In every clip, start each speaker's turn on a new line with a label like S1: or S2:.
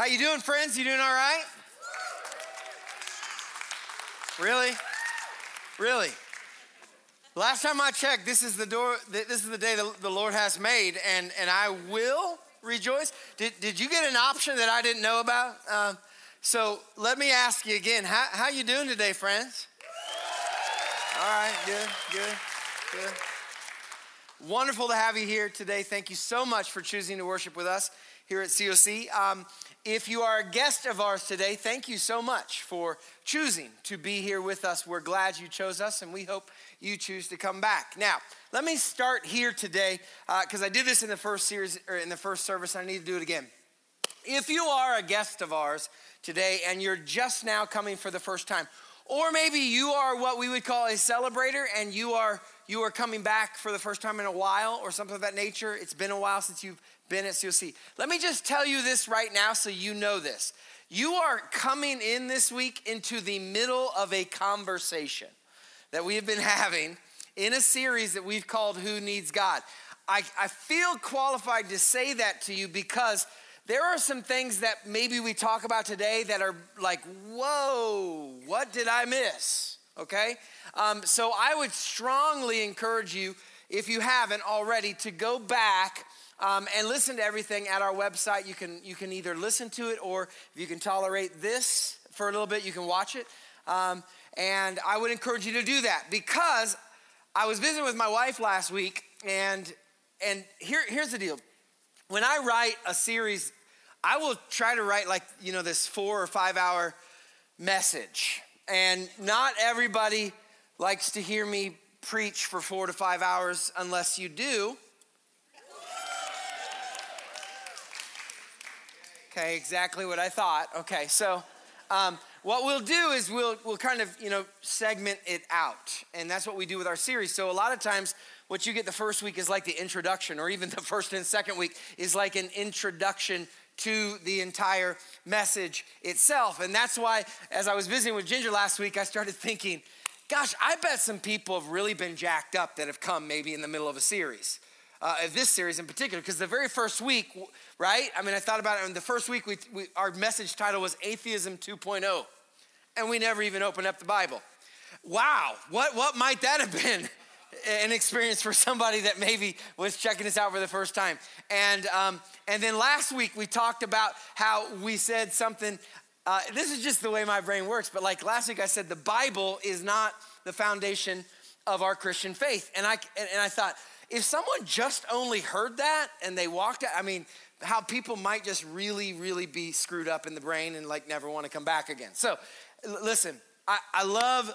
S1: How you doing, friends? You doing all right? Really? Last time I checked, this is the day the Lord has made, and I will rejoice. Did you get an option that I didn't know about? So let me ask you again. How you doing today, friends? All right, good. Wonderful to have you here today. Thank you so much for choosing to worship with us here at COC. If you are a guest of ours today, thank you so much for choosing to be here with us. We're glad you chose us, and we hope you choose to come back. Now, let me start here today, because I did this in the first series, or in the first service, and I need to do it again. If you are a guest of ours today, and you're just now coming for the first time, or maybe you are what we would call a celebrator, and you are coming back for the first time in a while, or something of that nature. It's been a while since you've been at COC. Let me just tell you this right now so you know this. You are coming in this week into the middle of a conversation that we have been having in a series that we've called Who Needs God? I feel qualified to say that to you because there are some things that maybe we talk about today that are like, whoa, what did I miss? Okay? So I would strongly encourage you, if you haven't already, to go back and listen to everything at our website. You can either listen to it, or if you can tolerate this for a little bit, you can watch it. And I would encourage you to do that, because I was visiting with my wife last week, and here's the deal. When I write a series, I will try to write this 4 or 5 hour message. And not everybody likes to hear me preach for 4 to 5 hours unless you do. Okay, exactly what I thought. Okay, so what we'll do is we'll kind of, segment it out. And that's what we do with our series. So a lot of times what you get the first week is like the introduction, or even the first and second week is like an introduction to the entire message itself. And that's why, as I was visiting with Ginger last week, I started thinking, gosh, I bet some people have really been jacked up that have come maybe in the middle of a series. This series in particular, because the very first week, right? I mean, I thought about it. In the first week, our message title was Atheism 2.0, and we never even opened up the Bible. Wow, what might that have been an experience for somebody that maybe was checking this out for the first time? And then last week, we talked about how we said something. This is just the way my brain works, but like last week, I said the Bible is not the foundation of our Christian faith, and I thought, if someone just only heard that and they walked out, I mean, how people might just really, really be screwed up in the brain and never want to come back again. So listen, I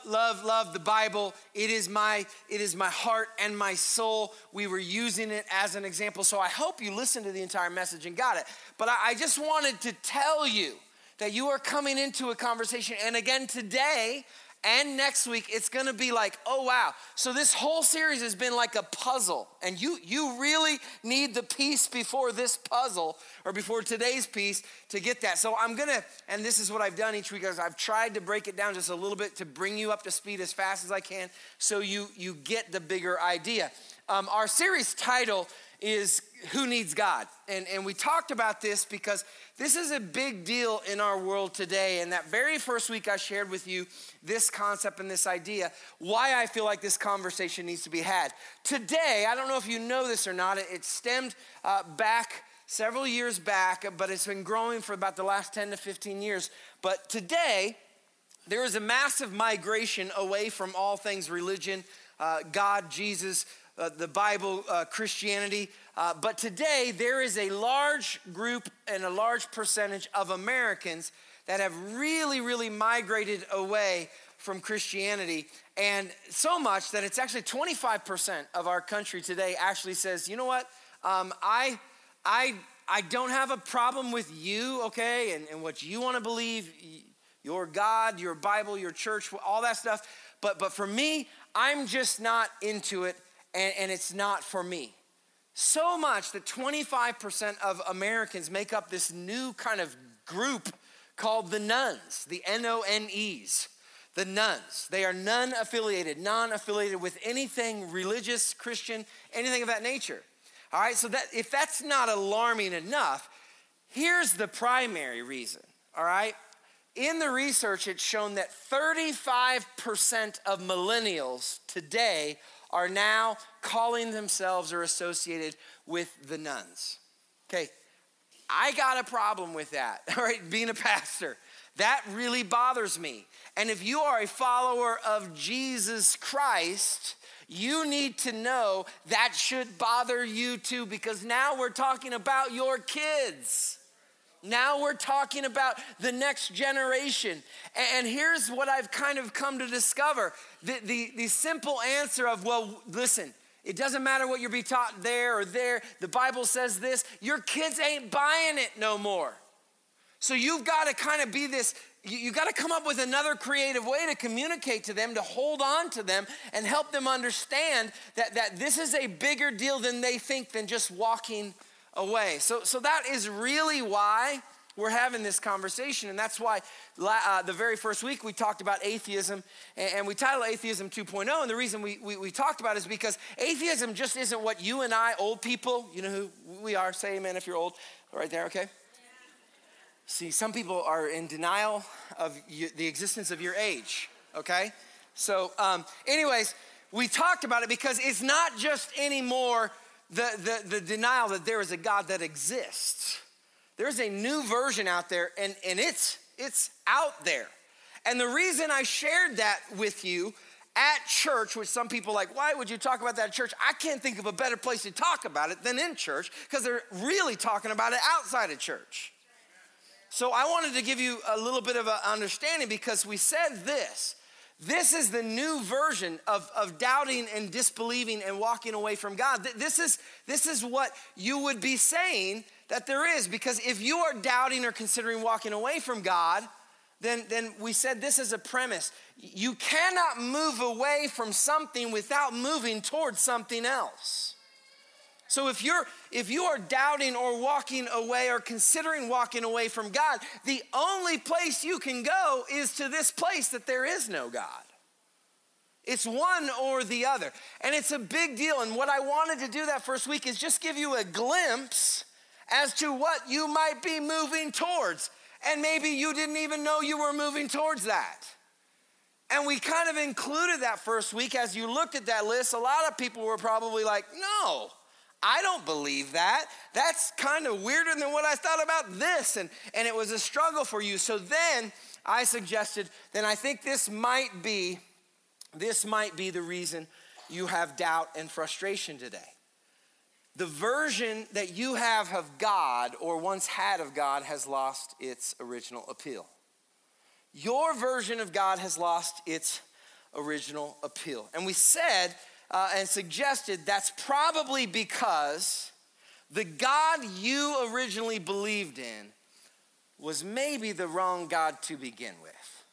S1: love the Bible. It is my heart and my soul. We were using it as an example. So I hope you listened to the entire message and got it. But I just wanted to tell you that you are coming into a conversation. And again, today and next week, it's gonna be like, oh wow. So this whole series has been like a puzzle, and you really need the piece before this puzzle, or before today's piece, to get that. So I'm gonna, and this is what I've done each week, is I've tried to break it down just a little bit to bring you up to speed as fast as I can, so you get the bigger idea. Our series title is Who Needs God? And we talked about this because this is a big deal in our world today. And that very first week I shared with you this concept and this idea, why I feel like this conversation needs to be had. Today, I don't know if you know this or not, it stemmed back several years back, but it's been growing for about the last 10 to 15 years. But today, there is a massive migration away from all things religion, God, Jesus, the Bible, Christianity. But today, there is a large group and a large percentage of Americans that have really, really migrated away from Christianity. And so much that it's actually 25% of our country today actually says, you know what, I don't have a problem with you, okay, and what you want to believe, your God, your Bible, your church, all that stuff. But for me, I'm just not into it. And it's not for me. So much that 25% of Americans make up this new kind of group called the nones, the N-O-N-Es, the nones. They are non-affiliated with anything religious, Christian, anything of that nature. All right, so that if that's not alarming enough, Here's the primary reason, all right? In the research, it's shown that 35% of millennials today are now calling themselves or associated with the nuns. Okay, I got a problem with that, all right, being a pastor. That really bothers me. And if you are a follower of Jesus Christ, you need to know that should bother you too, because now we're talking about your kids. Now we're talking about the next generation. And here's what I've kind of come to discover. The simple answer of, well, listen, it doesn't matter what you're being taught there or there. The Bible says this. Your kids ain't buying it no more. So you've got to kind of be this, you got to come up with another creative way to communicate to them, to hold on to them and help them understand that this is a bigger deal than they think than just walking away. So that is really why we're having this conversation. And that's why the very first week we talked about atheism, and we titled Atheism 2.0. And the reason we talked about it is because atheism just isn't what you and I, old people, you know who we are, say amen if you're old, right there, okay? See, some people are in denial of the existence of your age, okay? So anyways, we talked about it because it's not just anymore the denial that there is a God that exists. There's a new version out there, and it's out there. And the reason I shared that with you at church, which some people are like, why would you talk about that at church? I can't think of a better place to talk about it than in church, because they're really talking about it outside of church. So I wanted to give you a little bit of an understanding, because we said this. This is the new version of doubting and disbelieving and walking away from God. This is what you would be saying that there is. Because if you are doubting or considering walking away from God, then we said this is a premise. You cannot move away from something without moving towards something else. So if you are doubting or walking away or considering walking away from God, the only place you can go is to this place that there is no God. It's one or the other. And it's a big deal. And what I wanted to do that first week is just give you a glimpse as to what you might be moving towards. And maybe you didn't even know you were moving towards that. And we kind of included that first week. As you looked at that list, a lot of people were probably like, no, I don't believe that. That's kind of weirder than what I thought about this. And it was a struggle for you. So then I suggested, then I think this might be the reason you have doubt and frustration today. The version that you have of God, or once had of God, has lost its original appeal. Your version of God has lost its original appeal. And we said and suggested that's probably because the God you originally believed in was maybe the wrong God to begin with.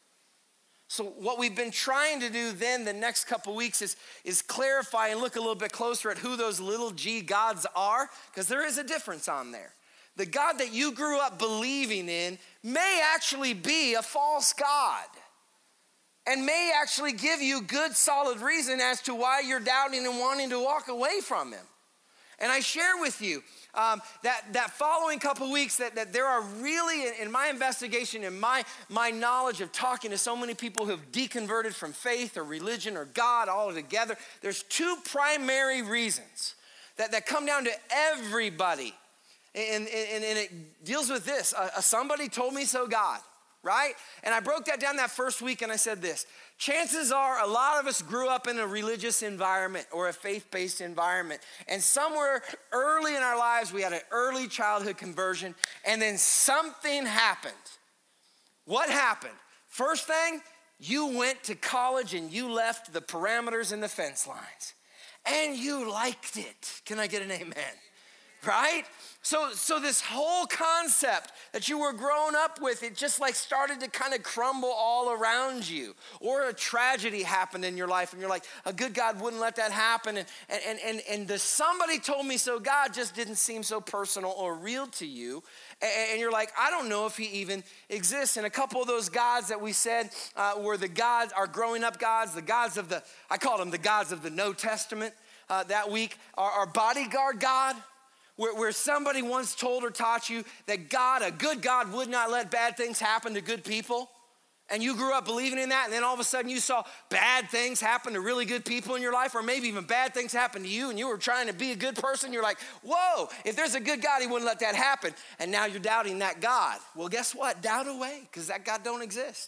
S1: So what we've been trying to do then the next couple weeks is clarify and look a little bit closer at who those little g gods are, because there is a difference on there. The God that you grew up believing in may actually be a false God, and may actually give you good, solid reason as to why you're doubting and wanting to walk away from him. And I share with you that following couple weeks that there are really, in my investigation and my knowledge of talking to so many people who have deconverted from faith or religion or God all together, there's two primary reasons that come down to everybody. And it deals with this, somebody told me so God. Right? And I broke that down that first week, and I said this. Chances are a lot of us grew up in a religious environment or a faith-based environment. And somewhere early in our lives, we had an early childhood conversion, and then something happened. What happened? First thing, you went to college and you left the parameters and the fence lines. And you liked it. Can I get an amen? Right? So this whole concept that you were growing up with, it just like started to kind of crumble all around you. Or a tragedy happened in your life and you're like, a good God wouldn't let that happen. And the somebody told me so God just didn't seem so personal or real to you. And you're like, I don't know if he even exists. And a couple of those gods that we said were the gods, our growing up gods, the gods of I called them the gods of the No Testament that week. Our bodyguard God where somebody once told or taught you that God, a good God, would not let bad things happen to good people? And you grew up believing in that, and then all of a sudden you saw bad things happen to really good people in your life, or maybe even bad things happen to you, and you were trying to be a good person. You're like, whoa, if there's a good God, he wouldn't let that happen. And now you're doubting that God. Well, guess what? Doubt away, because that God don't exist.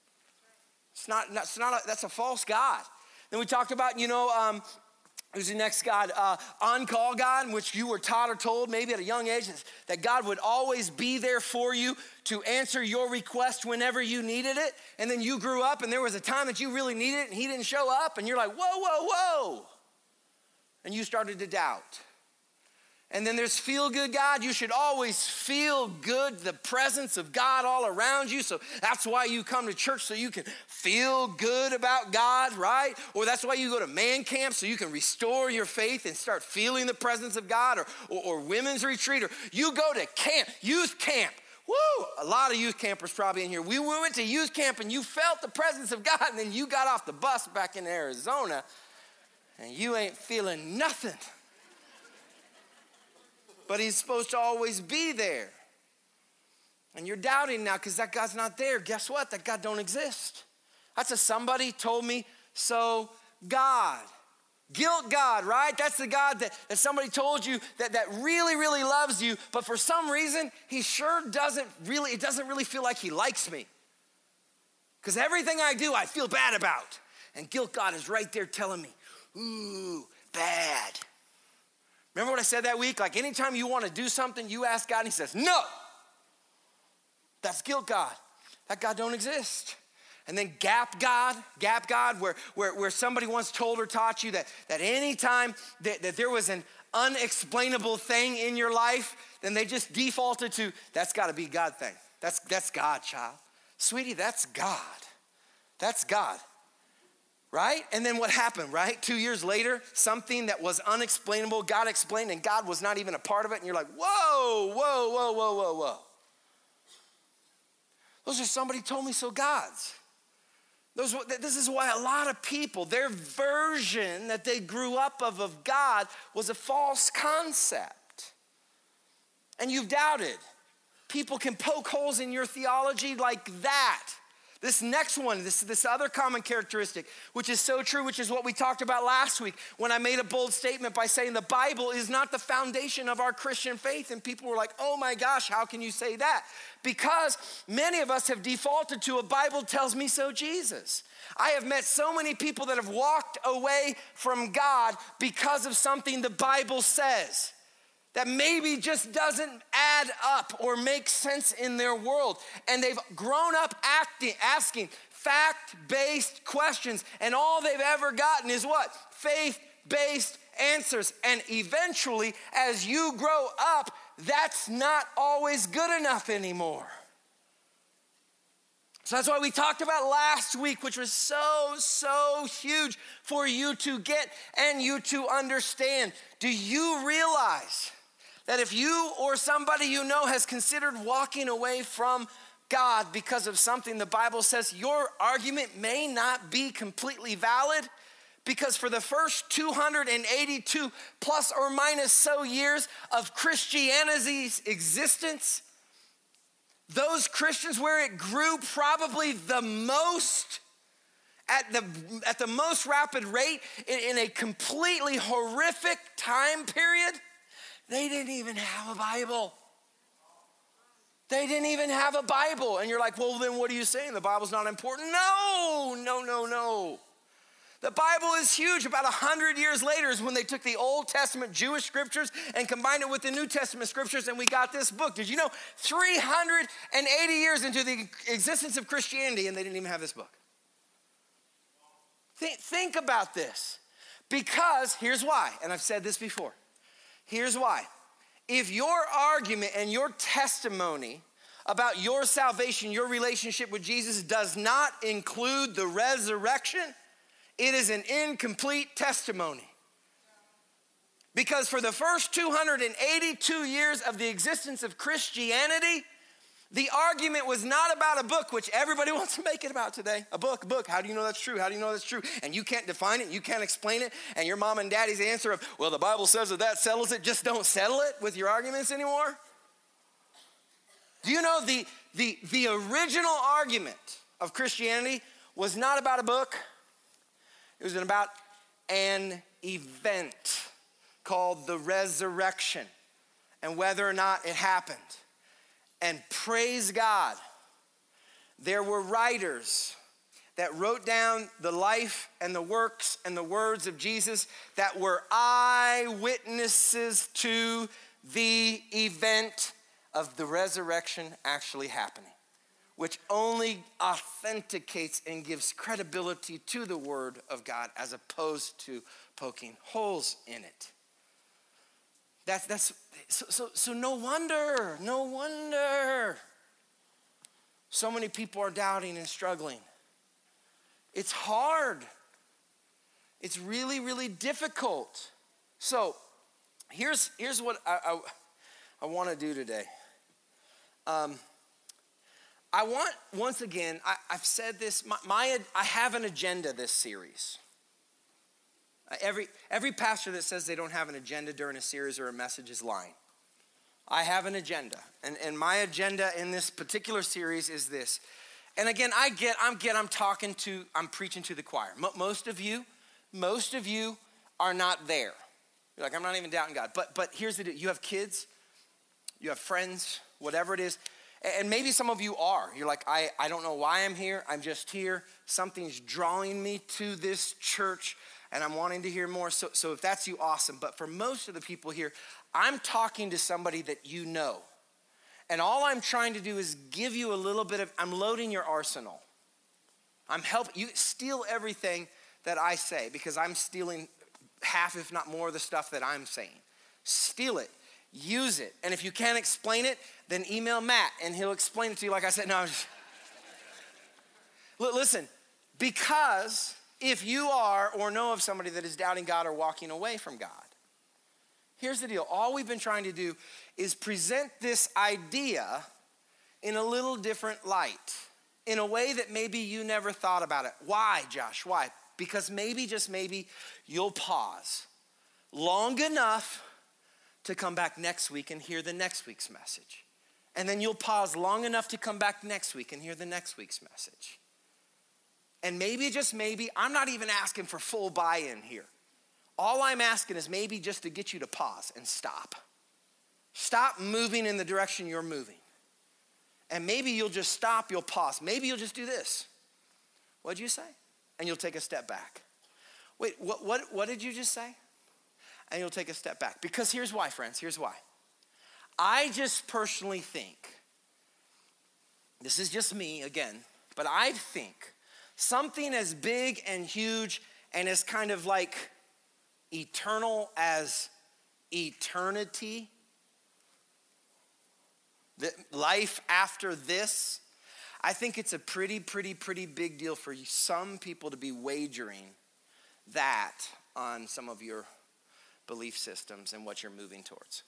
S1: That's a false God. Then we talked about, who's the next God? On-call God, in which you were taught or told maybe at a young age that God would always be there for you to answer your request whenever you needed it. And then you grew up and there was a time that you really needed it and he didn't show up. And you're like, whoa. And you started to doubt. And then there's feel-good God. You should always feel good, the presence of God all around you. So that's why you come to church, so you can feel good about God, right? Or that's why you go to man camp, so you can restore your faith and start feeling the presence of God, or women's retreat, or you go to camp, youth camp. Woo! A lot of youth campers probably in here. We went to youth camp and you felt the presence of God, and then you got off the bus back in Arizona and you ain't feeling nothing. But he's supposed to always be there. And you're doubting now because that God's not there. Guess what? That God don't exist. That's a somebody told me so God. Guilt God, right? That's the God that somebody told you that really, really loves you, but for some reason, he sure doesn't really feel like he likes me. Because everything I do, I feel bad about. And guilt God is right there telling me, ooh, bad. Remember what I said that week? Like anytime you want to do something, you ask God and he says, no. That's guilt God. That God don't exist. And then gap God, where somebody once told or taught you that anytime that there was an unexplainable thing in your life, then they just defaulted to, that's got to be God thing. That's God, child. Sweetie, that's God. That's God. Right? And then what happened, right? 2 years later, something that was unexplainable, God explained, and God was not even a part of it. And you're like, whoa. Those are somebody told me so Gods. This is why a lot of people, their version that they grew up of God was a false concept. And you've doubted. People can poke holes in your theology like that. This next one, this other common characteristic, which is so true, which is what we talked about last week when I made a bold statement by saying the Bible is not the foundation of our Christian faith. And people were like, oh my gosh, how can you say that? Because many of us have defaulted to a Bible tells me so Jesus. I have met so many people that have walked away from God because of something the Bible says that maybe just doesn't add up or make sense in their world. And they've grown up asking fact-based questions, and all they've ever gotten is what? Faith-based answers. And eventually, as you grow up, that's not always good enough anymore. So that's why we talked about last week, which was so huge for you to get and you to understand. Do you realize that if you or somebody you know has considered walking away from God because of something the Bible says, your argument may not be completely valid? Because for the first 282 plus or minus so years of Christianity's existence, those Christians where it grew probably the most, at the most rapid rate in a completely horrific time period, they didn't even have a Bible. They didn't even have a Bible. And you're like, well, then what are you saying? The Bible's not important? No. The Bible is huge. About 100 years later is when they took the Old Testament Jewish scriptures and combined it with the New Testament scriptures, and we got this book. Did you know 380 years into the existence of Christianity, and they didn't even have this book? Think about this. Because, here's why, and I've said this before. Here's why. If your argument and your testimony about your salvation, your relationship with Jesus does not include the resurrection, it is an incomplete testimony. Because for the first 282 years of the existence of Christianity, The argument was not about a book, which everybody wants to make it about today. A book. How do you know that's true? How do you know that's true? And you can't define it, you can't explain it. And your mom and daddy's answer of, well, the Bible says that settles it. Just don't settle it with your arguments anymore. Do you know the original argument of Christianity was not about a book. It was about an event called the resurrection and whether or not it happened. And praise God, there were writers that wrote down the life and the works and the words of Jesus that were eyewitnesses to the event of the resurrection actually happening, which only authenticates and gives credibility to the word of God as opposed to poking holes in it. So no wonder so many people are doubting and struggling. It's hard. It's really, really difficult. So here's what I want to do today. I want, once again, I've said this, I have an agenda this series. Every pastor that says they don't have an agenda during a series or a message is lying. I have an agenda, and my agenda in this particular series is this. And again, I'm preaching to the choir. Most of you are not there. You're like, I'm not even doubting God. But here's the deal: you have kids, you have friends, whatever it is. And maybe some of you are. You're like, I don't know why I'm here. I'm just here. Something's drawing me to this church, and I'm wanting to hear more. So if that's you, awesome. But for most of the people here, I'm talking to somebody that you know. And all I'm trying to do is give you a little bit of, I'm loading your arsenal. I'm helping you steal everything that I say, because I'm stealing half, if not more, of the stuff that I'm saying. Steal it. Use it. And if you can't explain it, then email Matt and he'll explain it to you. Like I said, no. Listen, because if you are or know of somebody that is doubting God or walking away from God, here's the deal. All we've been trying to do is present this idea in a little different light, in a way that maybe you never thought about it. Why, Josh? Why? Because maybe, just maybe, you'll pause long enough to come back next week and hear the next week's message. And then you'll pause long enough to come back next week and hear the next week's message. And maybe, just maybe, I'm not even asking for full buy-in here. All I'm asking is maybe just to get you to pause and stop. Stop moving in the direction you're moving. And maybe you'll just stop, you'll pause. Maybe you'll just do this. What'd you say? And you'll take a step back. Wait, what did you just say? And you'll take a step back. Because here's why, friends, here's why. I just personally think, this is just me again, but I think something as big and huge and as kind of like eternal as eternity, the life after this, I think it's a pretty big deal for some people to be wagering that on some of your belief systems and what you're moving towards.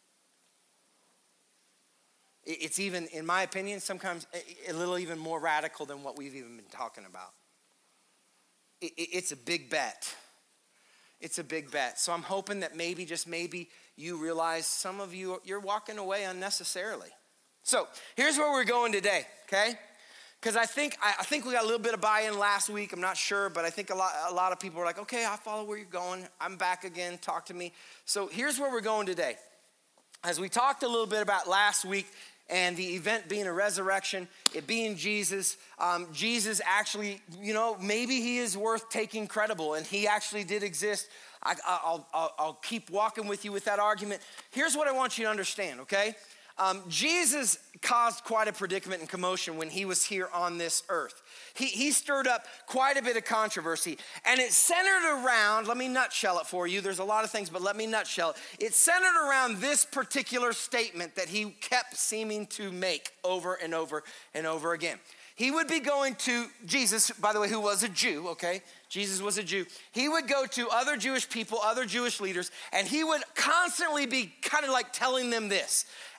S1: It's even, in my opinion, sometimes a little even more radical than what we've even been talking about. It's a big bet. It's a big bet. So I'm hoping that maybe, just maybe, you realize some of you, you're walking away unnecessarily. So here's where we're going today, okay? Because I think we got a little bit of buy-in last week. I'm not sure, but I think a lot of people are like, okay, I follow where you're going. I'm back again. Talk to me. So here's where we're going today. As we talked a little bit about last week and the event being a resurrection, it being Jesus, Jesus actually, maybe he is worth taking credible, and he actually did exist. I'll keep walking with you with that argument. Here's what I want you to understand, okay? Jesus caused quite a predicament and commotion when he was here on this earth. He stirred up quite a bit of controversy, and it centered around, let me nutshell it for you. There's a lot of things, but let me nutshell it. It centered around this particular statement that he kept seeming to make over and over and over again. He would be going to Jesus, by the way, who was a Jew, okay? Jesus was a Jew. He would go to other Jewish people, other Jewish leaders, and he would constantly be kind of like telling them this.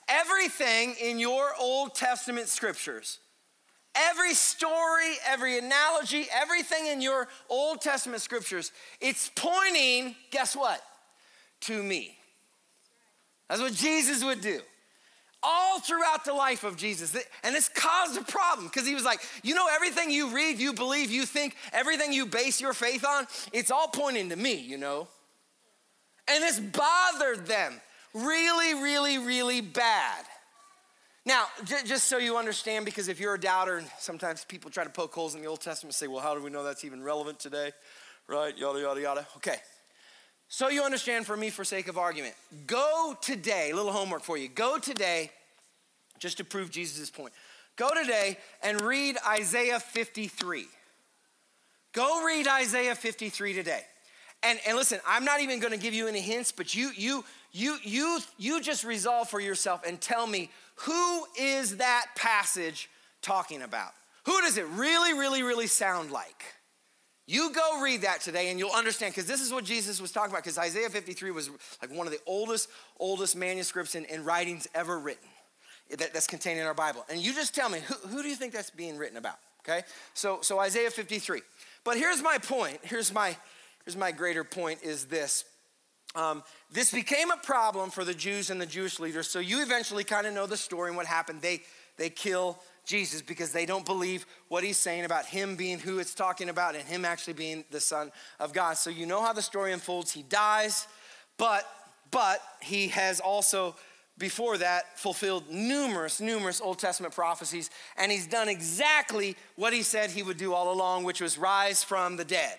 S1: everything in your Old Testament scriptures, every story, every analogy, everything in your Old Testament scriptures, it's pointing, guess what? To me. That's what Jesus would do. All throughout the life of Jesus. And this caused a problem because he was like, you know, everything you read, you believe, you think, everything you base your faith on, it's all pointing to me, you know. And this bothered them really, really, really bad. Now, just so you understand, because if you're a doubter, and sometimes people try to poke holes in the Old Testament and say, well, how do we know that's even relevant today? Right, yada, yada, yada. Okay. So you understand, for me, for sake of argument, go today, a little homework for you. Go today, just to prove Jesus' point. Go today and read Isaiah 53. Go read Isaiah 53 today. And listen, I'm not even going to give you any hints, but you just resolve for yourself and tell me, who is that passage talking about? Who does it really, really, really sound like? You go read that today and you'll understand, because this is what Jesus was talking about, because Isaiah 53 was like one of the oldest manuscripts and writings ever written that's contained in our Bible. And you just tell me, who do you think that's being written about, okay? So Isaiah 53. But here's my point. Here's my greater point is this. This became a problem for the Jews and the Jewish leaders. So you eventually kind of know the story and what happened. They kill Jesus because they don't believe what he's saying about him being who it's talking about and him actually being the Son of God. So you know how the story unfolds. He dies, but he has also, before that, fulfilled numerous Old Testament prophecies, and he's done exactly what he said he would do all along, which was rise from the dead.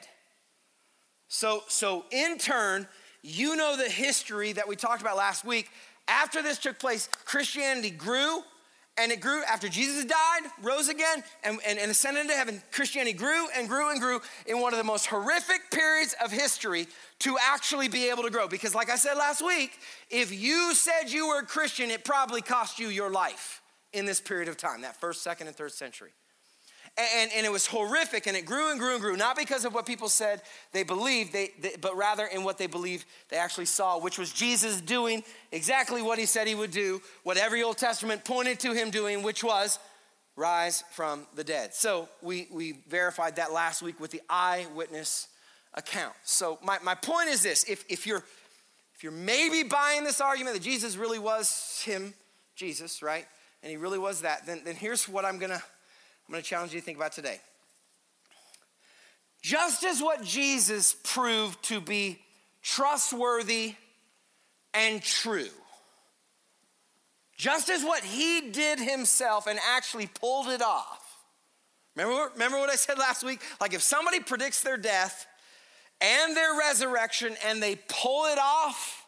S1: So in turn, you know the history that we talked about last week. After this took place, Christianity grew, and it grew after Jesus died, rose again, and ascended into heaven. Christianity grew and grew and grew in one of the most horrific periods of history to actually be able to grow. Because like I said last week, if you said you were a Christian, it probably cost you your life in this period of time, that first, second, and third century. And it was horrific, and it grew and grew and grew, not because of what people said they believed, but rather in what they believed they actually saw, which was Jesus doing exactly what he said he would do, what every Old Testament pointed to him doing, which was rise from the dead. So we verified that last week with the eyewitness account. So my point is this: if you're maybe buying this argument that Jesus really was him, Jesus, right, and he really was that, then here's what I'm gonna challenge you to think about today. Just as what Jesus proved to be trustworthy and true, just as what he did himself and actually pulled it off. Remember what I said last week? Like if somebody predicts their death and their resurrection and they pull it off,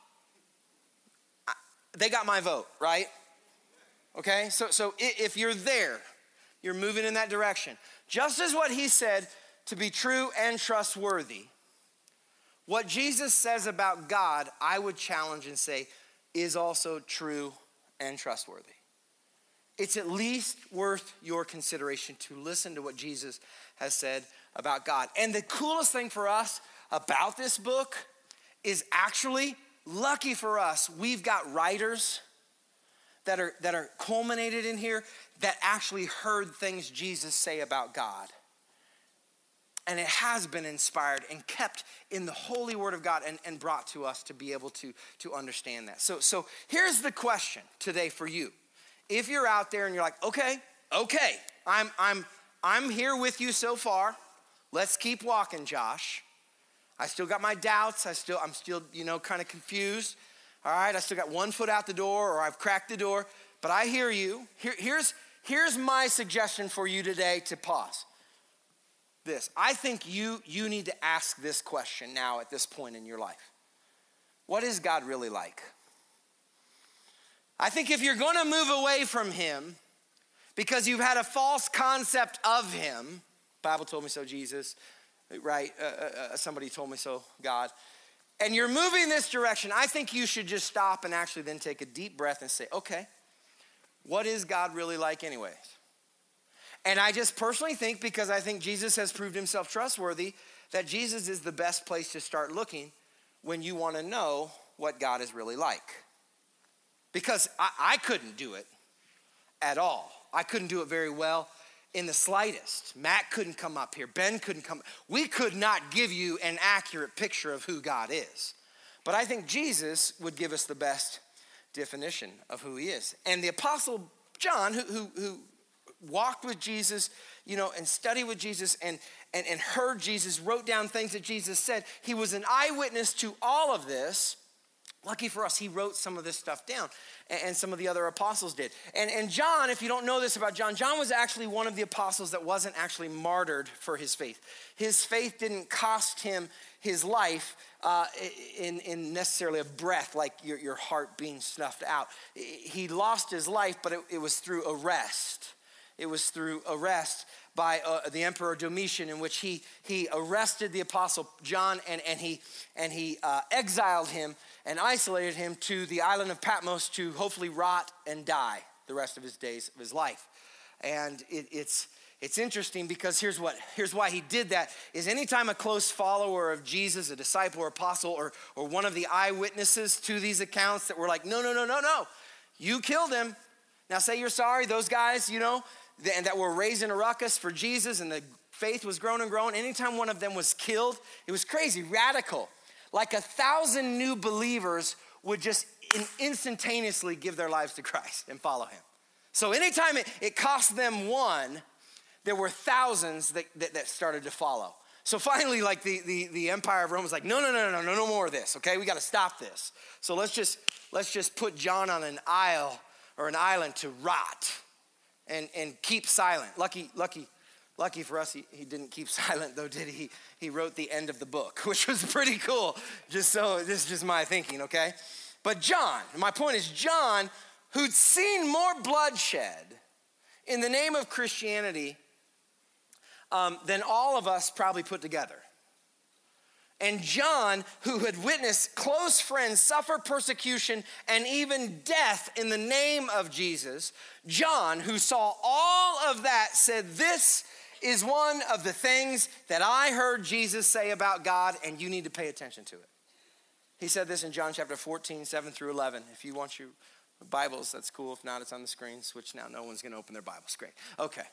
S1: they got my vote, right? Okay, so if you're there, you're moving in that direction. Just as what he said to be true and trustworthy, what Jesus says about God, I would challenge and say, is also true and trustworthy. It's at least worth your consideration to listen to what Jesus has said about God. And the coolest thing for us about this book is actually, lucky for us, we've got writers that are culminated in here that actually heard things Jesus say about God. And it has been inspired and kept in the holy word of God and brought to us to be able to understand that. So here's the question today for you. If you're out there and you're like, okay, I'm here with you so far. Let's keep walking, Josh. I still got my doubts. I'm still, kind of confused. All right, I still got one foot out the door, or I've cracked the door, but I hear you. Here's my suggestion for you today to pause. This, I think you need to ask this question now at this point in your life. What is God really like? I think if you're going to move away from him because you've had a false concept of him, Bible told me so, Jesus, right? Somebody told me so, God. And you're moving this direction, I think you should just stop and actually then take a deep breath and say, okay, what is God really like anyways? And I just personally think, because I think Jesus has proved himself trustworthy, that Jesus is the best place to start looking when you want to know what God is really like. because I couldn't do it at all. I couldn't do it very well in the slightest. Matt couldn't come up here. Ben couldn't come. We could not give you an accurate picture of who God is. But I think Jesus would give us the best definition of who he is. And the Apostle John, who walked with Jesus, and studied with Jesus and heard Jesus, wrote down things that Jesus said. He was an eyewitness to all of this. Lucky for us, he wrote some of this stuff down, and some of the other apostles did. And John, if you don't know this about John, John was actually one of the apostles that wasn't actually martyred for his faith. His faith didn't cost him his life in necessarily a breath, like your heart being snuffed out. He lost his life, but it was through arrest. It was through arrest by the Emperor Domitian, in which he arrested the Apostle John and he exiled him and isolated him to the island of Patmos to hopefully rot and die the rest of his days of his life. And it's interesting because here's why he did that, is anytime a close follower of Jesus, a disciple or apostle or one of the eyewitnesses to these accounts that were like, no, you killed him. Now say you're sorry, those guys, and that were raising a ruckus for Jesus and the faith was growing and growing. Anytime one of them was killed, it was crazy, radical. Like 1,000 new believers would just instantaneously give their lives to Christ and follow him. So anytime it cost them one, there were thousands that started to follow. So finally, like the Empire of Rome was like, no more of this, okay? We got to stop this. So let's just put John on an island to rot and keep silent. Lucky for us, he didn't keep silent, though, did he? He wrote the end of the book, which was pretty cool. This is just my thinking, okay? But John, my point is John, who'd seen more bloodshed in the name of Christianity than all of us probably put together. And John, who had witnessed close friends suffer persecution and even death in the name of Jesus, John, who saw all of that, said, this is one of the things that I heard Jesus say about God, and you need to pay attention to it. He said this in John chapter 14, 7 through 11. If you want your Bibles, that's cool. If not, it's on the screen. Switch now. No one's going to open their Bibles. Great. Okay.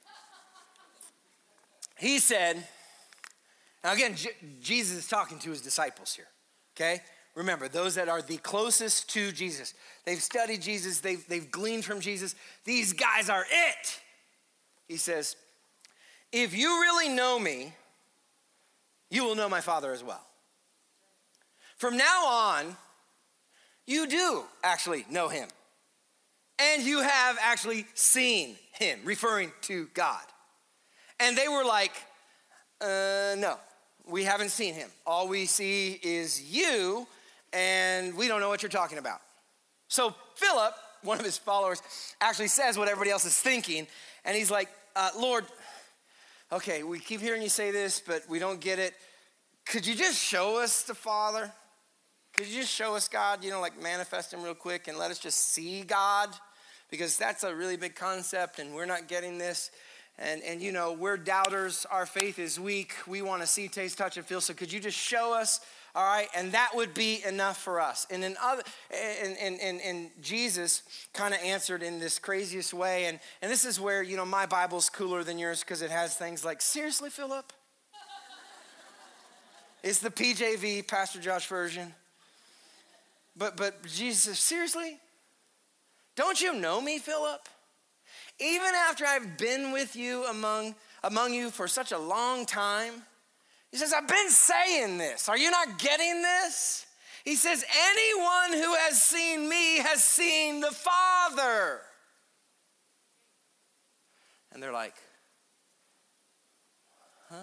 S1: He said, now again, Jesus is talking to his disciples here, okay? Remember, those that are the closest to Jesus. They've studied Jesus. They've gleaned from Jesus. These guys are it. He says, if you really know me, you will know my Father as well. From now on, you do actually know him. And you have actually seen him, referring to God. And they were like, no, we haven't seen him. All we see is you, and we don't know what you're talking about. So Philip, one of his followers, actually says what everybody else is thinking. And he's like, Lord, okay, we keep hearing you say this, but we don't get it. Could you just show us the Father? Could you just show us God, like manifest him real quick and let us just see God? Because that's a really big concept and we're not getting this. And we're doubters. Our faith is weak. We want to see, taste, touch, and feel. So could you just show us? All right, and that would be enough for us. And Jesus kind of answered in this craziest way. And this is where, my Bible's cooler than yours because it has things like, seriously, Philip? It's the PJV, Pastor Josh version. But Jesus says, seriously? Don't you know me, Philip? Even after I've been with you among you for such a long time, he says, I've been saying this. Are you not getting this? He says, anyone who has seen me has seen the Father. And they're like, huh?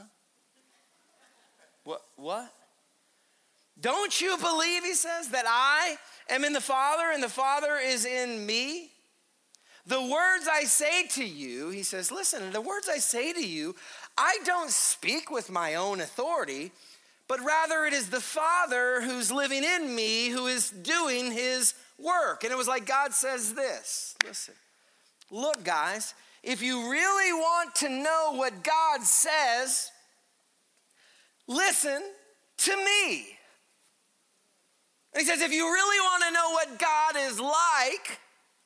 S1: What? Don't you believe, he says, that I am in the Father and the Father is in me? The words I say to you, he says, listen, the words I say to you, I don't speak with my own authority, but rather it is the Father who's living in me who is doing his work. And it was like God says this, listen, look guys, if you really want to know what God says, listen to me. And he says, if you really want to know what God is like,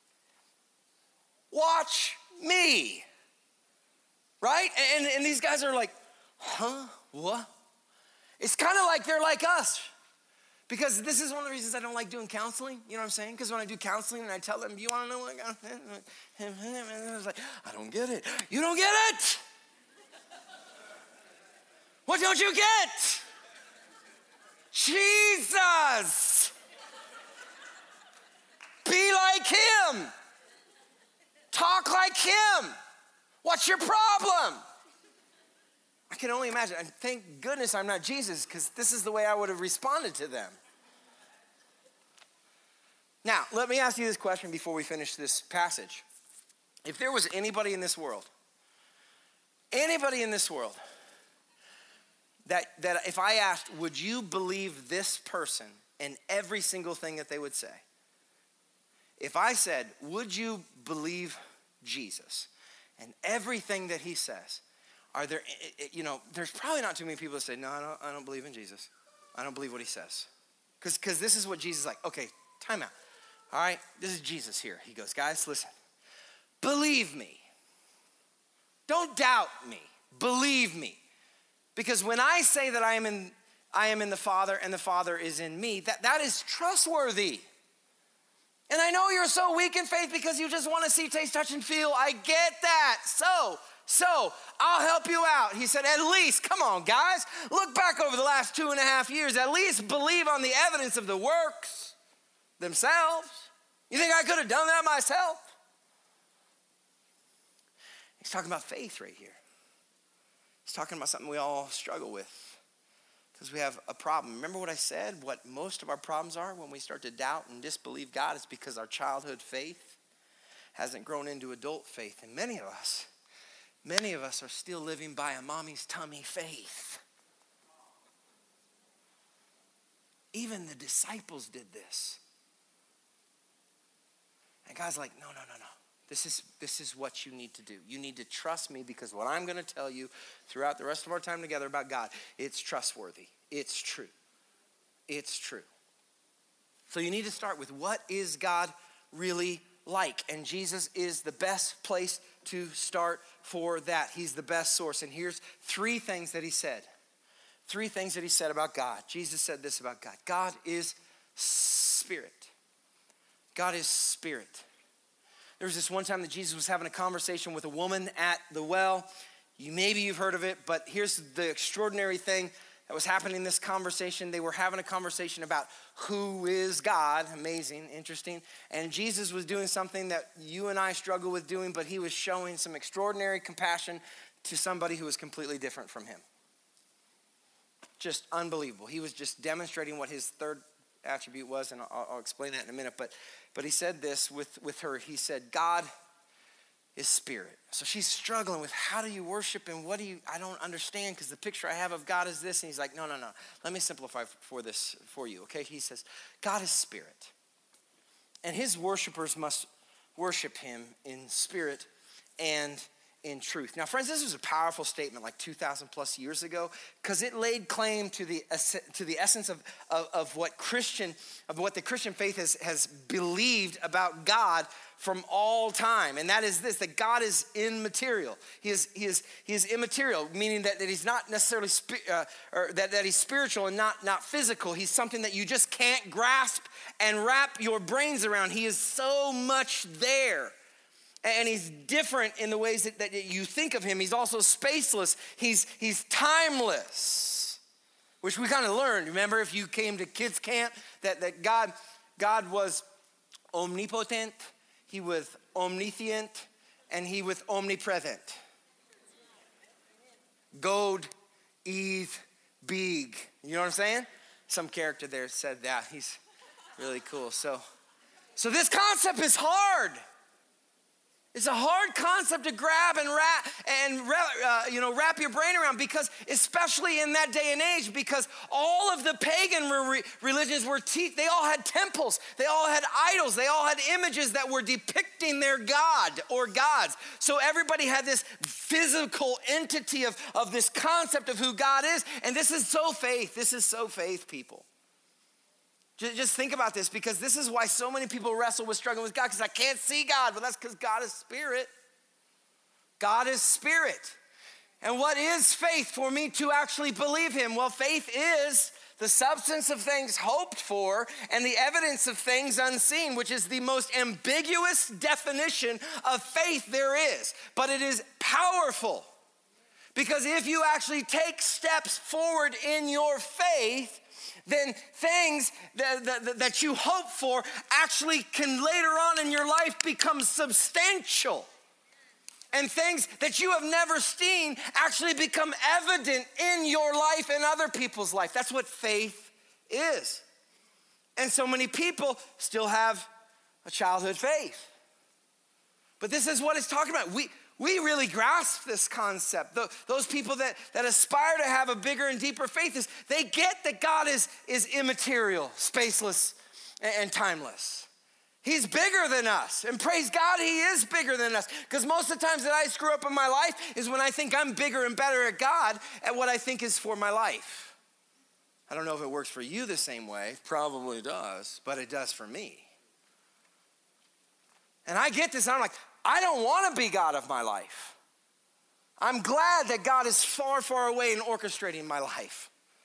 S1: watch me. Right? And these guys are like, huh? What? It's kind of like they're like us. Because this is one of the reasons I don't like doing counseling. You know what I'm saying? Because when I do counseling and I tell them, you want to know what God is? I was like, I don't get it. You don't get it? What don't you get? Jesus. Be like him. Talk like him. What's your problem? I can only imagine. And thank goodness I'm not Jesus, because this is the way I would have responded to them. Now, let me ask you this question before we finish this passage. If there was anybody in this world that if I asked, would you believe this person in every single thing that they would say? If I said, would you believe Jesus and everything that he says, are there, there's probably not too many people that say, no, I don't believe in Jesus. I don't believe what he says. Because this is what Jesus is like. Okay, time out. All right, this is Jesus here. He goes, guys, listen. Believe me. Don't doubt me. Believe me. Because when I say that I am in the Father and the Father is in me, that is trustworthy. And I know you're so weak in faith because you just want to see, taste, touch, and feel. I get that. So I'll help you out. He said, at least, come on, guys. Look back over the last 2.5 years. At least believe on the evidence of the works themselves. You think I could have done that myself? He's talking about faith right here. He's talking about something we all struggle with because we have a problem. Remember what I said? What most of our problems are when we start to doubt and disbelieve God is because our childhood faith hasn't grown into adult faith. And many of us are still living by a mommy's tummy faith. Even the disciples did this. And God's like, no. This is what you need to do. You need to trust me because what I'm going to tell you throughout the rest of our time together about God, it's trustworthy. It's true. It's true. So you need to start with what is God really like? And Jesus is the best place to start for that. He's the best source. And here's 3 things that he said. 3 things that he said about God. Jesus said this about God. God is spirit. God is spirit. There was this one time that Jesus was having a conversation with a woman at the well. Maybe you've heard of it, but here's the extraordinary thing that was happening in this conversation. They were having a conversation about who is God. Amazing, interesting. And Jesus was doing something that you and I struggle with doing, but he was showing some extraordinary compassion to somebody who was completely different from him. Just unbelievable. He was just demonstrating what his third attribute was, and I'll explain that in a minute. But he said this with her. He said, God is spirit. So she's struggling with how do you worship and I don't understand because the picture I have of God is this. And he's like, no. Let me simplify for you, okay? He says, God is spirit. And his worshipers must worship him in spirit and in truth. Now, friends, this was a powerful statement like 2,000 plus years ago because it laid claim to the essence of what the Christian faith has believed about God from all time. And that is this, that God is immaterial. He is immaterial, meaning that he's not necessarily, that he's spiritual and not physical. He's something that you just can't grasp and wrap your brains around. He is so much there. And he's different in the ways that you think of him. He's also spaceless. He's timeless, which we kind of learned. Remember, if you came to kids camp, that God was omnipotent, he was omniscient, and he was omnipresent. God is big. You know what I'm saying? Some character there said that. He's really cool. So this concept is hard. It's a hard concept to grab and wrap your brain around because, especially in that day and age, because all of the pagan religions they all had temples, they all had idols, they all had images that were depicting their god or gods. So everybody had this physical entity of this concept of who God is, and this is so faith, people. Just think about this, because this is why so many people wrestle with struggling with God, because I can't see God. Well, that's because God is spirit. God is spirit. And what is faith for me to actually believe him? Well, faith is the substance of things hoped for and the evidence of things unseen, which is the most ambiguous definition of faith there is. But it is powerful, because if you actually take steps forward in your faith, then things that you hope for actually can later on in your life become substantial. And things that you have never seen actually become evident in your life and other people's life. That's what faith is. And so many people still have a childhood faith. But this is what it's talking about. We really grasp this concept. Those people that aspire to have a bigger and deeper faith, is they get that God is immaterial, spaceless, and timeless. He's bigger than us. And praise God, he is bigger than us. Because most of the times that I screw up in my life is when I think I'm bigger and better at God at what I think is for my life. I don't know if it works for you the same way. Probably does. But it does for me. And I get this, and I'm like, I don't want to be God of my life. I'm glad that God is far, far away in orchestrating my life.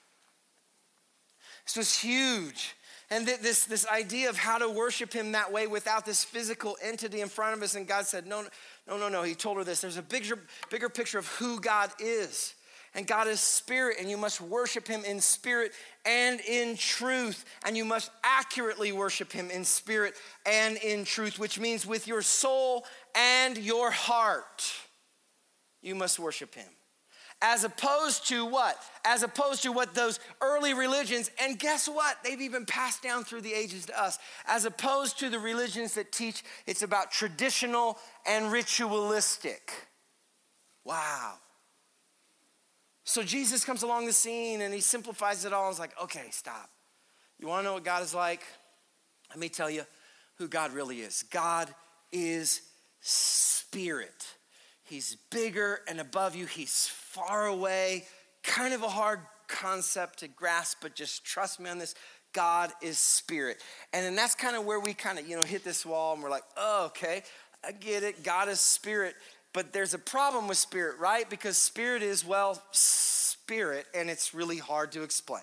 S1: This was huge. And this idea of how to worship him that way without this physical entity in front of us. And God said, no. He told her this. There's a bigger picture of who God is. And God is spirit, and you must worship him in spirit and in truth. And you must accurately worship him in spirit and in truth, which means with your soul and your heart, you must worship him. As opposed to what? As opposed to what those early religions, and guess what? They've even passed down through the ages to us. As opposed to the religions that teach it's about traditional and ritualistic. Wow. So Jesus comes along the scene and he simplifies it all. He's like, okay, stop. You want to know what God is like? Let me tell you who God really is. God is spirit. He's bigger and above you. He's far away. Kind of a hard concept to grasp, but just trust me on this. God is spirit. And then that's kind of where we kind of, hit this wall, and we're like, oh, okay, I get it. God is spirit. But there's a problem with spirit, right? Because spirit is, well, spirit, and it's really hard to explain.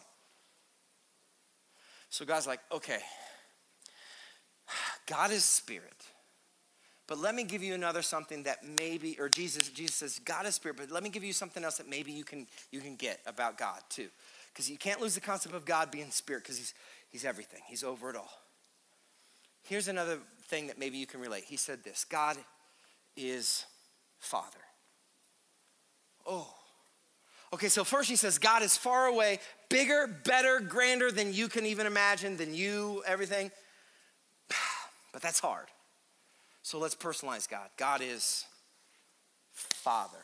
S1: So God's like, okay, God is spirit. But let me give you another something that maybe, or Jesus says, God is spirit, but let me give you something else that maybe you can get about God too. Because you can't lose the concept of God being spirit, because he's everything. He's over it all. Here's another thing that maybe you can relate. He said this: God is Father. Oh. Okay, so first he says God is far away, bigger, better, grander than you can even imagine, than you, everything. But that's hard. So let's personalize God. God is Father.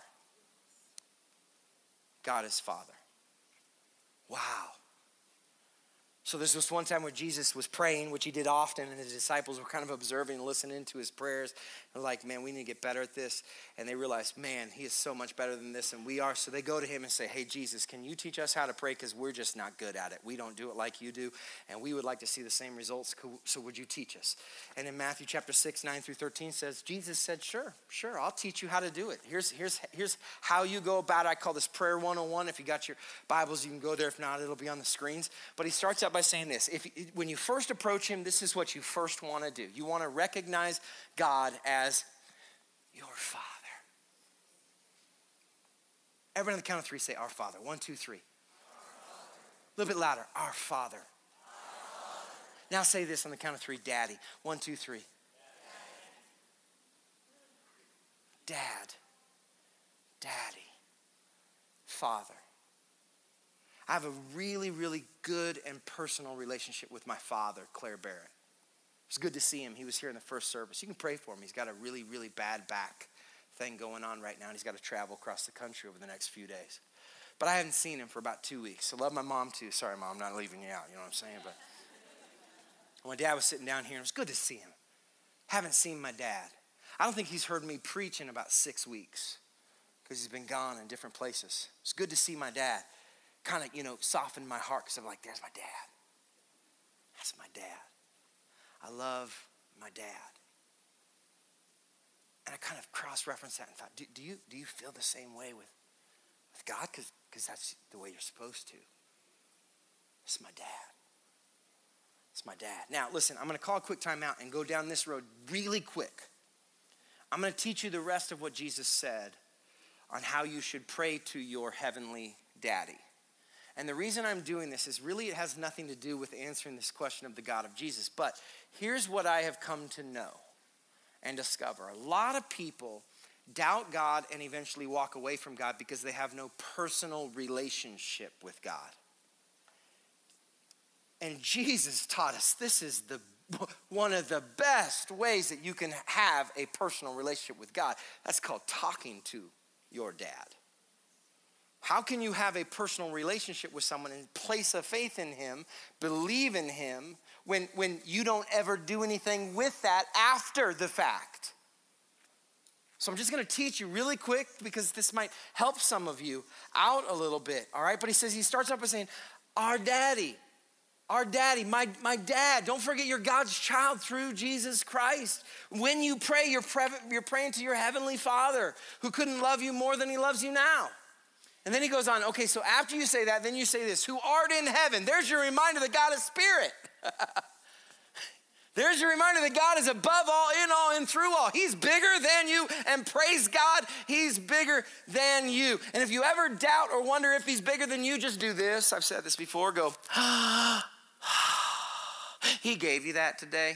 S1: God is Father. Wow. So there's this one time where Jesus was praying, which he did often, and his disciples were kind of observing and listening to his prayers. They're like, man, we need to get better at this. And they realized, man, he is so much better than this, and we are. So they go to him and say, hey, Jesus, can you teach us how to pray? Because we're just not good at it. We don't do it like you do, and we would like to see the same results. So would you teach us? And in Matthew chapter 6, 9 through 13 says, Jesus said, sure, I'll teach you how to do it. Here's how you go about it. I call this prayer 101. If you got your Bibles, you can go there. If not, it'll be on the screens. But he starts out by saying this: when you first approach him, this is what you first want to do. You want to recognize God as your Father. Everyone on the count of three say, our Father. 1, 2, 3. A little bit louder. Our Father. Our Father. Now say this on the count of three: Daddy. 1, 2, 3. Dad. Daddy. Father. I have a really, really good and personal relationship with my father, Claire Barrett. It was good to see him. He was here in the first service. You can pray for him. He's got a really, really bad back thing going on right now, and he's got to travel across the country over the next few days. But I haven't seen him for about 2 weeks. I love my mom too. Sorry, Mom, I'm not leaving you out. You know what I'm saying? But my dad was sitting down here, and it was good to see him. Haven't seen my dad. I don't think he's heard me preach in about 6 weeks because he's been gone in different places. It's good to see my dad. Kind of, softened my heart, because I'm like, there's my dad. That's my dad. I love my dad. And I kind of cross-referenced that and thought, do you feel the same way with God? Because that's the way you're supposed to. It's my dad. It's my dad. Now, listen, I'm going to call a quick time out and go down this road really quick. I'm going to teach you the rest of what Jesus said on how you should pray to your heavenly daddy. And the reason I'm doing this is really it has nothing to do with answering this question of the God of Jesus. But here's what I have come to know and discover. A lot of people doubt God and eventually walk away from God because they have no personal relationship with God. And Jesus taught us this is one of the best ways that you can have a personal relationship with God. That's called talking to your dad. How can you have a personal relationship with someone and place a faith in him, believe in him, when you don't ever do anything with that after the fact? So I'm just going to teach you really quick because this might help some of you out a little bit, all right? But he starts off by saying, our daddy, my dad. Don't forget you're God's child through Jesus Christ. When you pray, you're praying to your heavenly Father who couldn't love you more than he loves you now. And then he goes on, okay, so after you say that, then you say this, who art in heaven. There's your reminder that God is spirit. There's your reminder that God is above all, in all, and through all. He's bigger than you, and praise God, he's bigger than you. And if you ever doubt or wonder if he's bigger than you, just do this. I've said this before, go, he gave you that today.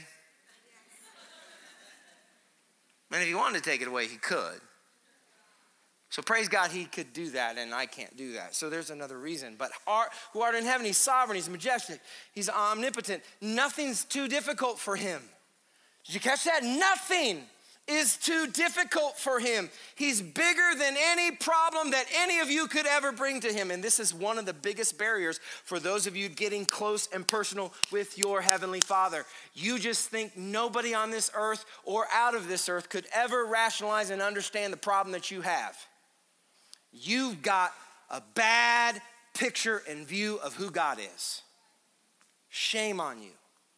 S1: And if he wanted to take it away, he could. So praise God, he could do that, and I can't do that. So there's another reason. But who art in heaven, he's sovereign, he's majestic, he's omnipotent. Nothing's too difficult for him. Did you catch that? Nothing is too difficult for him. He's bigger than any problem that any of you could ever bring to him. And this is one of the biggest barriers for those of you getting close and personal with your heavenly Father. You just think nobody on this earth or out of this earth could ever rationalize and understand the problem that you have. You've got a bad picture and view of who God is. Shame on you.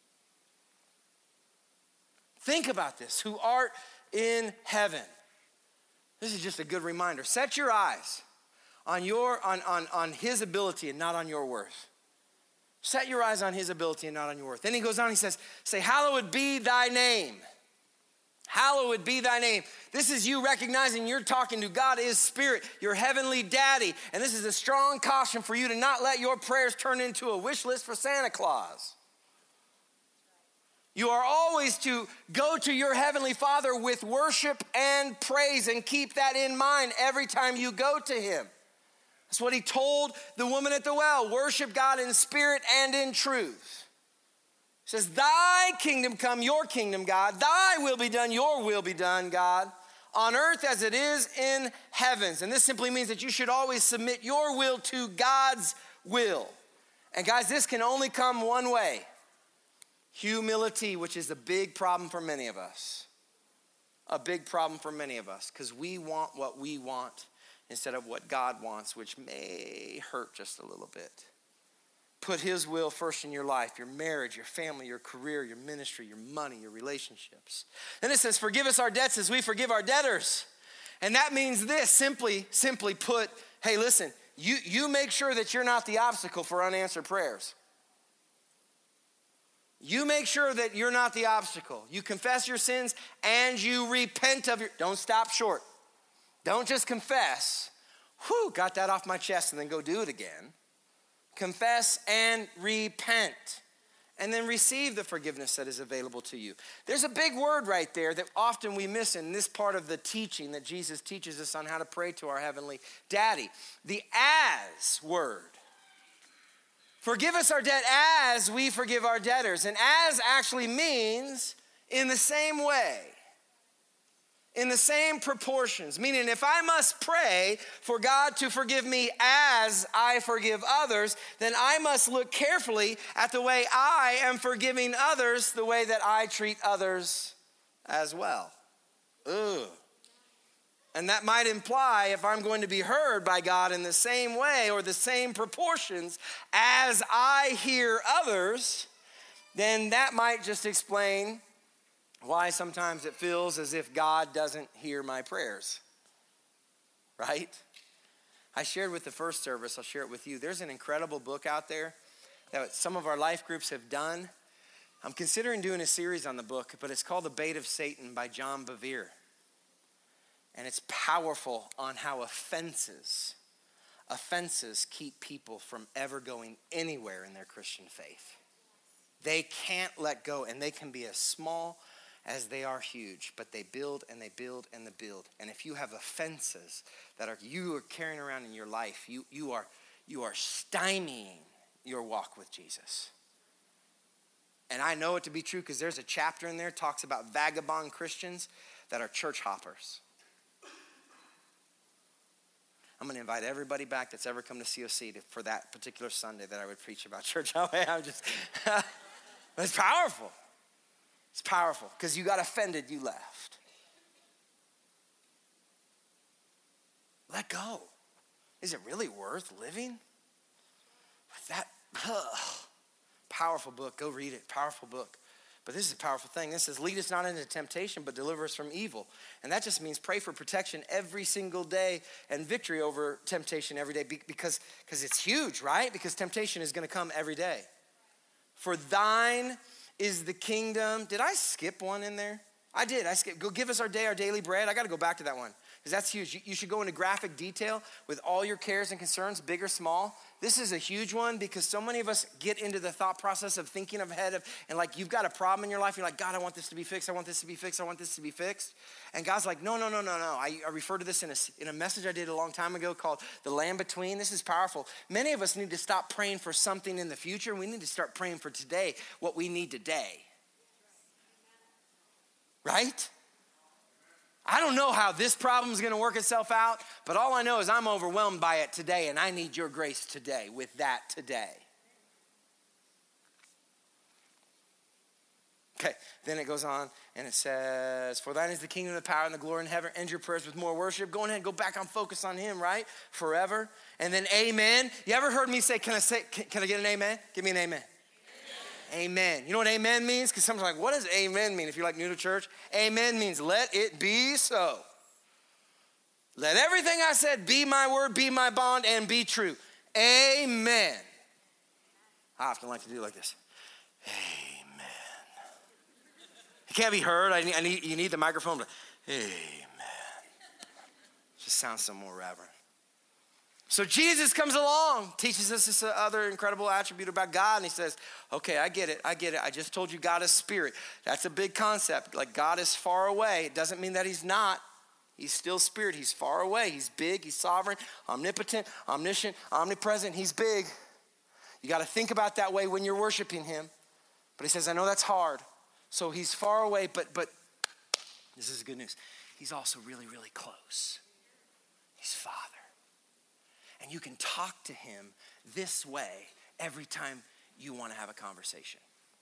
S1: Think about this. Who art in heaven. This is just a good reminder. Set your eyes on his ability and not on your worth. Set your eyes on his ability and not on your worth. Then he goes on, he says, say, hallowed be thy name. Hallowed be thy name. This is you recognizing you're talking to God is spirit, your heavenly daddy. And this is a strong caution for you to not let your prayers turn into a wish list for Santa Claus. You are always to go to your heavenly Father with worship and praise and keep that in mind every time you go to him. That's what he told the woman at the well. Worship God in spirit and in truth. It says, thy kingdom come, your kingdom, God. Thy will be done, your will be done, God, on earth as it is in heavens. And this simply means that you should always submit your will to God's will. And guys, this can only come one way. Humility, which is a big problem for many of us. A big problem for many of us, because we want what we want instead of what God wants, which may hurt just a little bit. Put his will first in your life, your marriage, your family, your career, your ministry, your money, your relationships. Then it says, forgive us our debts as we forgive our debtors. And that means this, simply put, hey, listen, you make sure that you're not the obstacle for unanswered prayers. You make sure that you're not the obstacle. You confess your sins and you repent of don't stop short. Don't just confess. Got that off my chest and then go do it again. Confess and repent. And then receive the forgiveness that is available to you. There's a big word right there that often we miss in this part of the teaching that Jesus teaches us on how to pray to our heavenly daddy. The as word. Forgive us our debt as we forgive our debtors. And as actually means in the same way. In the same proportions. Meaning if I must pray for God to forgive me as I forgive others, then I must look carefully at the way I am forgiving others, the way that I treat others as well. Ugh. And that might imply if I'm going to be heard by God in the same way or the same proportions as I hear others, then that might just explain why sometimes it feels as if God doesn't hear my prayers, right? I shared with the first service, I'll share it with you. There's an incredible book out there that some of our life groups have done. I'm considering doing a series on the book, but it's called The Bait of Satan by John Bevere. And it's powerful on how offenses keep people from ever going anywhere in their Christian faith. They can't let go, and they can be as small as they are huge, but they build and they build and they build. And if you have offenses that you are carrying around in your life, you are stymieing your walk with Jesus. And I know it to be true because there's a chapter in there that talks about vagabond Christians that are church hoppers. I'm going to invite everybody back that's ever come to COC for that particular Sunday that I would preach about church hopping. It's powerful. It's powerful because you got offended, you left. Let go. Is it really worth living with that? Powerful book. Go read it. Powerful book. But this is a powerful thing. This says, lead us not into temptation, but deliver us from evil. And that just means pray for protection every single day and victory over temptation every day because it's huge, right? Because temptation is going to come every day. For thine is the kingdom. Did I skip one in there? I did. I skipped. Go give us our daily bread. I got to go back to that one because that's huge. You should go into graphic detail with all your cares and concerns, big or small. This is a huge one because so many of us get into the thought process of thinking ahead and like you've got a problem in your life. You're like, God, I want this to be fixed. I want this to be fixed. I want this to be fixed. And God's like, no. I refer to this in a message I did a long time ago called The Land Between. This is powerful. Many of us need to stop praying for something in the future. We need to start praying for today, what we need today. Right? I don't know how this problem is going to work itself out, but all I know is I'm overwhelmed by it today, and I need your grace today with that today. Okay, then it goes on, and it says, for thine is the kingdom, the power, and the glory in heaven. End your prayers with more worship. Go ahead and go back on focus on him, right? Forever. And then amen. You ever heard me say, can I get an amen? Give me an amen. Amen. You know what amen means? Because someone's like, what does amen mean if you're like new to church? Amen means let it be so. Let everything I said be my word, be my bond, and be true. Amen. I often like to do it like this. Amen. It can't be heard. You need the microphone. But amen. Just sounds some more reverent. So Jesus comes along, teaches us this other incredible attribute about God, and he says, okay, I get it. I just told you God is spirit. That's a big concept. Like God is far away. It doesn't mean that he's not. He's still spirit. He's far away. He's big. He's sovereign, omnipotent, omniscient, omnipresent. He's big. You got to think about that way when you're worshiping him. But he says, I know that's hard. So he's far away, but this is good news. He's also really, really close. He's Father. And you can talk to him this way every time you want to have a conversation.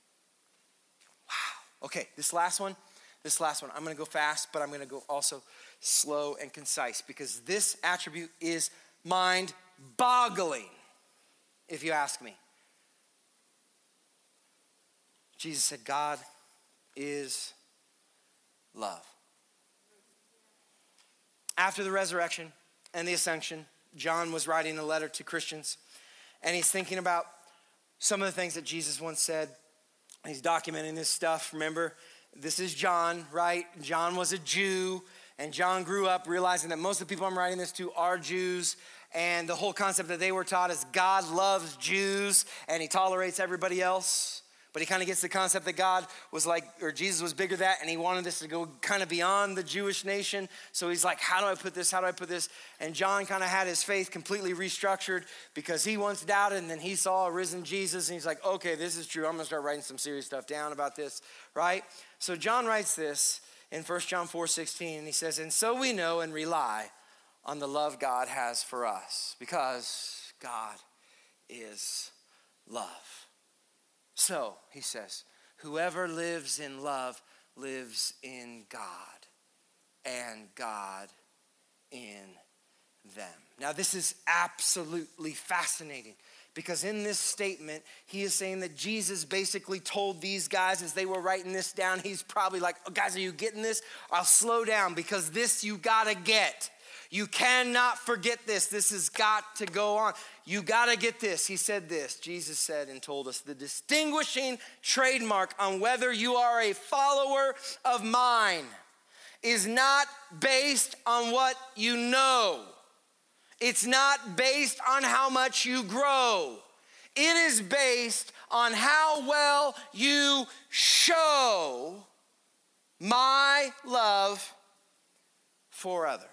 S1: Wow. Okay, this last one, I'm going to go fast, but I'm going to go also slow and concise because this attribute is mind-boggling, if you ask me. Jesus said, God is love. After the resurrection and the ascension, John was writing a letter to Christians, and he's thinking about some of the things that Jesus once said. He's documenting this stuff. Remember, this is John, right? John was a Jew, and John grew up realizing that most of the people I'm writing this to are Jews, and the whole concept that they were taught is God loves Jews, and he tolerates everybody else. But he kind of gets the concept that God was like, or Jesus was bigger than that, and he wanted this to go kind of beyond the Jewish nation. So he's like, how do I put this? And John kind of had his faith completely restructured because he once doubted, and then he saw a risen Jesus, and he's like, okay, this is true. I'm going to start writing some serious stuff down about this, right? So John writes this in 1 John 4:16, and he says, and so we know and rely on the love God has for us because God is love. So, he says, whoever lives in love lives in God and God in them. Now, this is absolutely fascinating Because in this statement, he is saying that Jesus basically told these guys as they were writing this down, he's probably like, oh, guys, are you getting this? I'll slow down because this you gotta get. You cannot forget this. This has got to go on. You gotta get this. He said this. Jesus said and told us, the distinguishing trademark on whether you are a follower of mine is not based on what you know. It's not based on how much you grow. It is based on how well you show my love for others.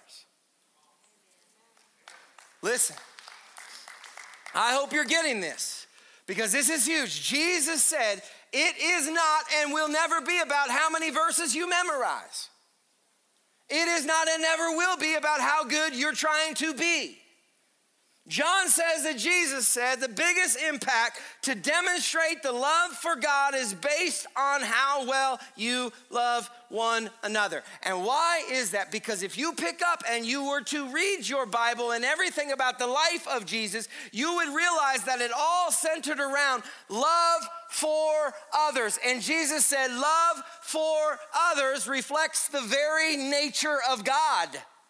S1: Listen, I hope you're getting this because this is huge. Jesus said, it is not and will never be about how many verses you memorize. It is not and never will be about how good you're trying to be. John says that Jesus said the biggest impact to demonstrate the love for God is based on how well you love one another. And why is that? Because if you pick up and you were to read your Bible and everything about the life of Jesus, you would realize that it all centered around love for others. And Jesus said love for others reflects the very nature of God.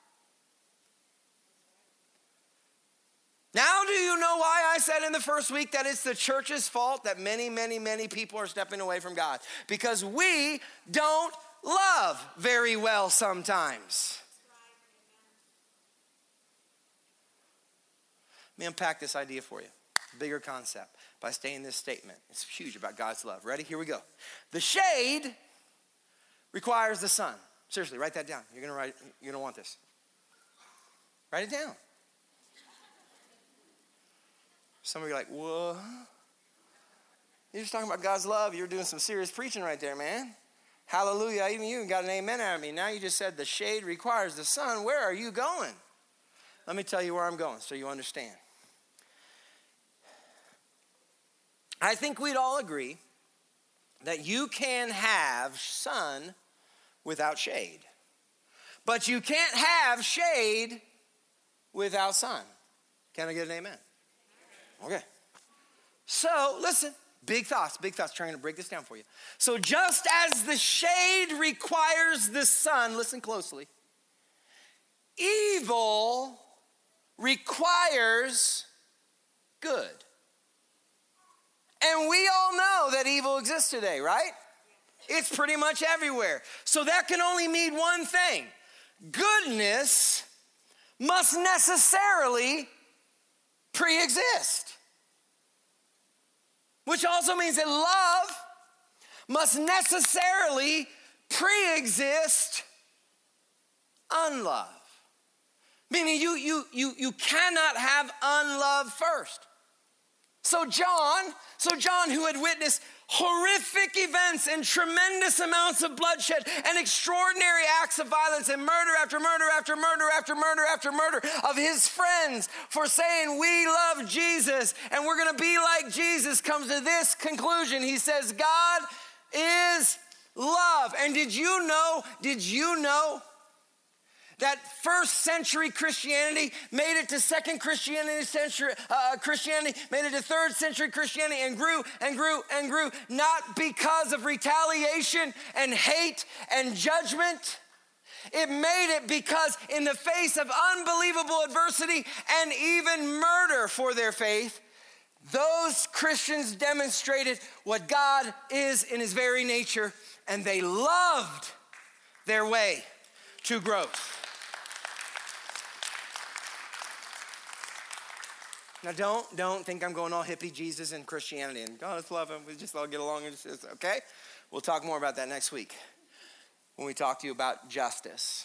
S1: Now do you know why I said in the first week that it's the church's fault that many, many, many people are stepping away from God? Because we don't love very well sometimes. Let me unpack this idea for you. Bigger concept by staying this statement. It's huge about God's love. Ready? Here we go. The shade requires the sun. Seriously, write that down. You're gonna want this. Write it down. Some of you are like, whoa. You're just talking about God's love. You're doing some serious preaching right there, man. Hallelujah. Even you got an amen out of me. Now you just said the shade requires the sun. Where are you going? Let me tell you where I'm going so you understand. I think we'd all agree that you can have sun without shade. But you can't have shade without sun. Can I get an amen? Okay. So, listen, big thoughts, trying to break this down for you. So just as the shade requires the sun, listen closely, evil requires good. And we all know that evil exists today, right? It's pretty much everywhere. So that can only mean one thing. Goodness must necessarily pre-exist. Which also means that love must necessarily pre-exist unlove. Meaning you cannot have unlove first. So John, who had witnessed horrific events and tremendous amounts of bloodshed and extraordinary acts of violence and murder after murder after murder after murder after murder of his friends for saying we love Jesus and we're going to be like Jesus, comes to this conclusion. He says God is love. And did you know that first century Christianity made it to second Christianity, made it to third century Christianity and grew and grew and grew, not because of retaliation and hate and judgment. It made it because in the face of unbelievable adversity and even murder for their faith, those Christians demonstrated what God is in his very nature, and they loved their way to growth. Now, don't think I'm going all hippie Jesus and Christianity and God, let's love him. We just all get along. And just, okay? We'll talk more about that next week when we talk to you about justice